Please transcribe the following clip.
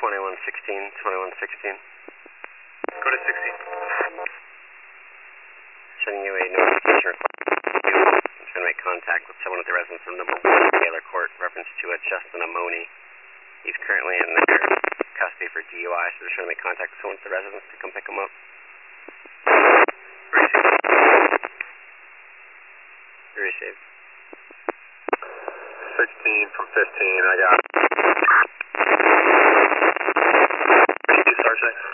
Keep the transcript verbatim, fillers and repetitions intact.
twenty-one sixteen, twenty-one sixteen. Go to sixteen. Sending you a notification request. I'm trying to make contact with someone at the residence of number one Taylor Court, reference to a Justin Amoni. He's currently in their custody for D U I, so they're trying to make contact with someone at the residence to come pick him up. Received. sixteen from fifteen, I got. Sergeant.